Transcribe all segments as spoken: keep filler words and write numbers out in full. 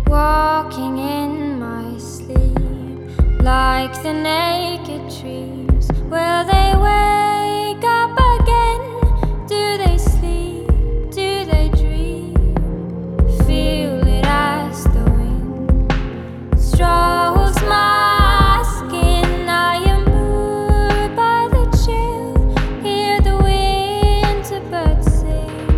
Walking in my sleep, like the naked trees. Will they wake up again? Do they sleep? Do they dream? Feel it as the wind strokes my skin. I am moved by the chill. Hear the winter birds sing.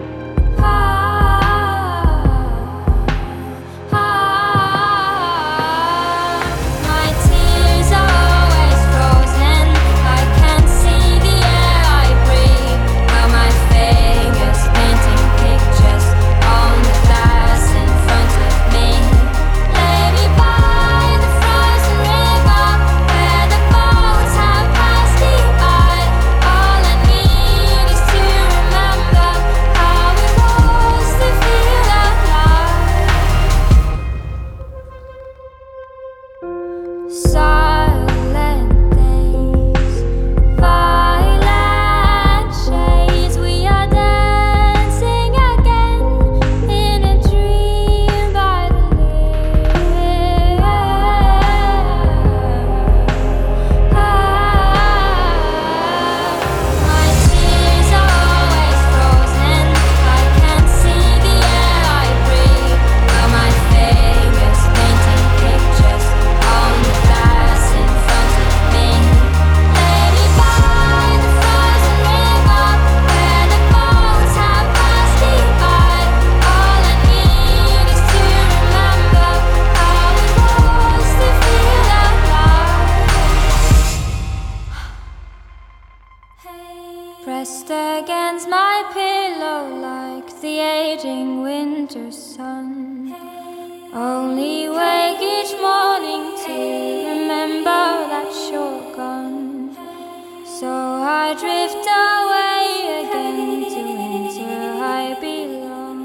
My tears are always frozen. I can't see the air I breathe. While my fingers painting pictures on the glass in front of me. Lay me by the frozen river where the boats have passed me by. All I need is to remember how it was to feel alive. Silent days, violet shades. We are dancing again in a dream by the lake. My tears are always frozen. I can't see the air I breathe. While my fingers painting pictures on the glass in front of me. Lay me by the frozen river where the boats have passed me by. All I need is to remember how it was to feel alive. Pressed against my pillow like the aging winter sun. Only wake each morning to remember that you're gone. So I drift away again to winter I belong.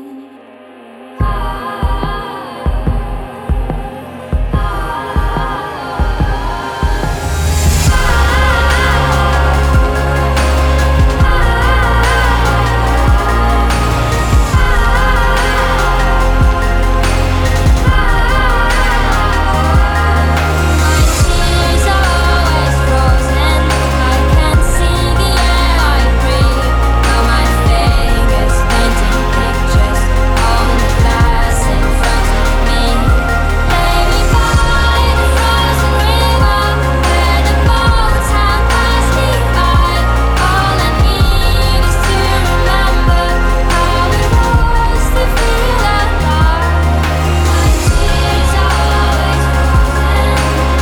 My tears are always frozen. I can't see the air I breathe. While my fingers painting pictures on the glass in front of me. Lay me by the frozen river where the boats have passed me by. All I need is to remember how it was to feel alive. My tears are always frozen.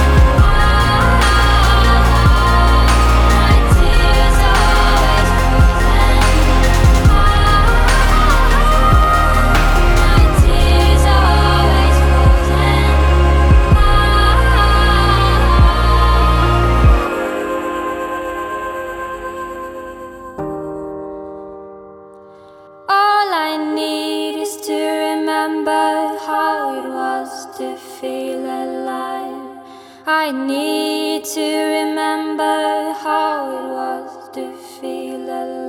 My tears are always frozen. My tears are always frozen. All I need is to remember how it was to feel alive. I need to remember how it was to feel alive.